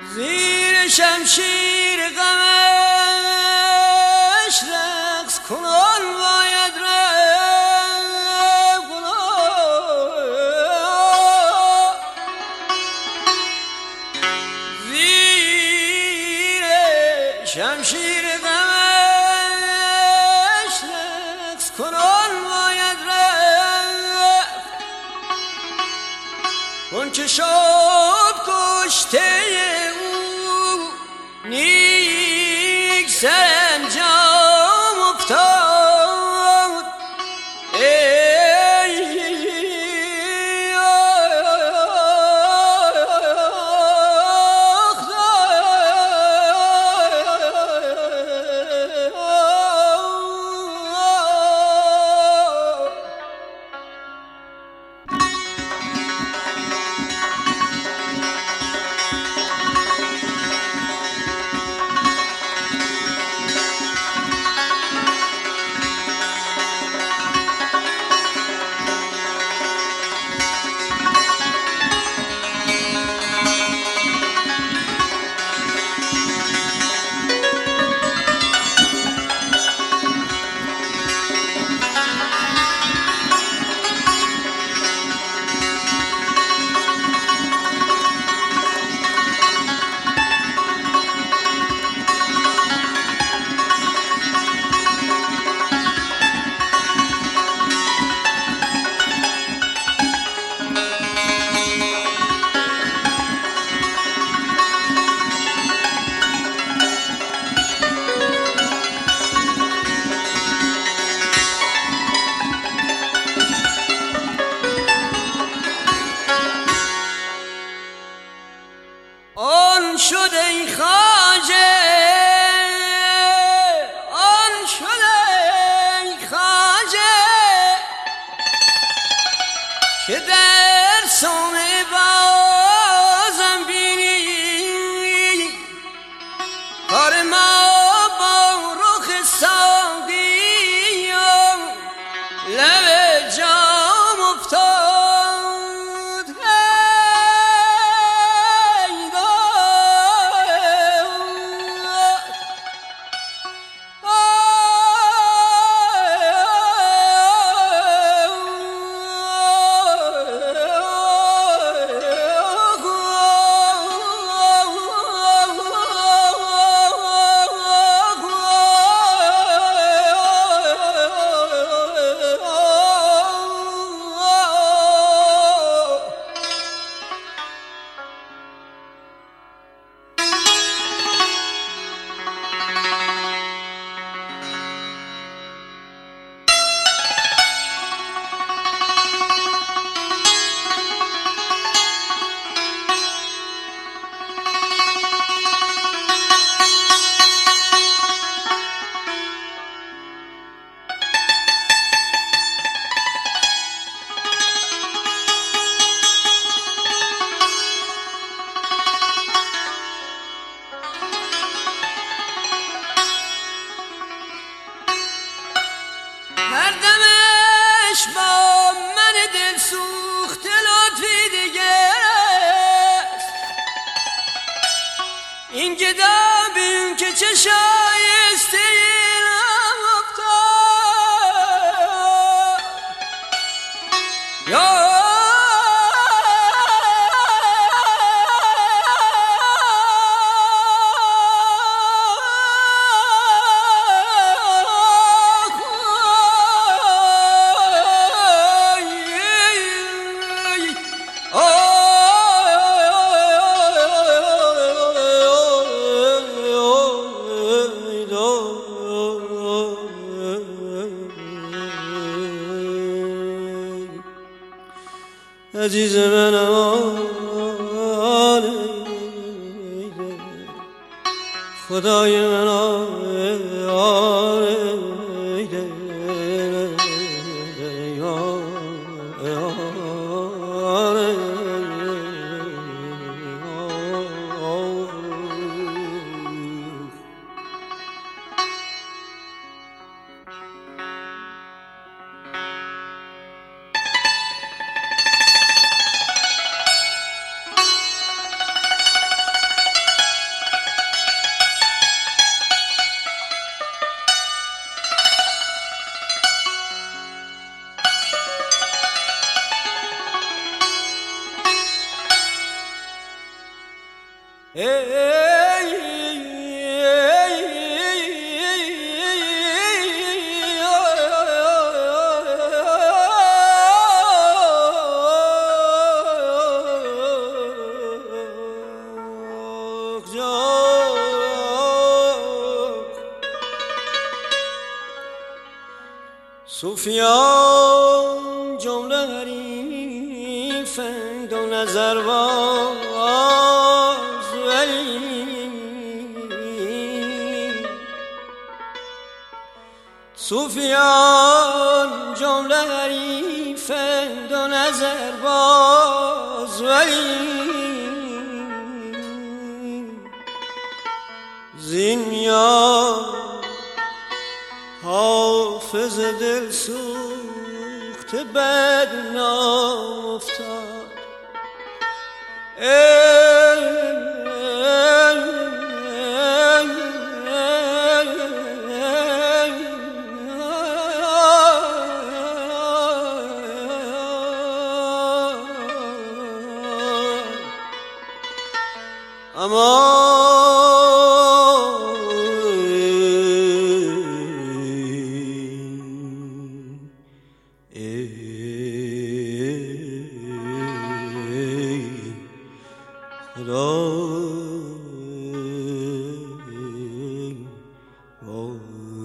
زیر شمشیر غمش رقص کنان باید رفت زیر شمشیر غمش رقص کنان باید رفت اون که شد کشته نیک سرانجام افتاد آن شد ای خواجه آن شد ای خواجه که در صومعه بازم بینی کار ما با رخ ساقی و لب جام افتاد هر دمش با من دل سوخته لطفی دیگه است این گدا بین که چه شایسته اینم افتاد یا عزیز من خدای من صوفیان جمله حریفند و نظرباز ولی صوفیان جمله حریفند و نظرباز ولی زین میان حافظ دل سوخته بدنام افتاد اما خدا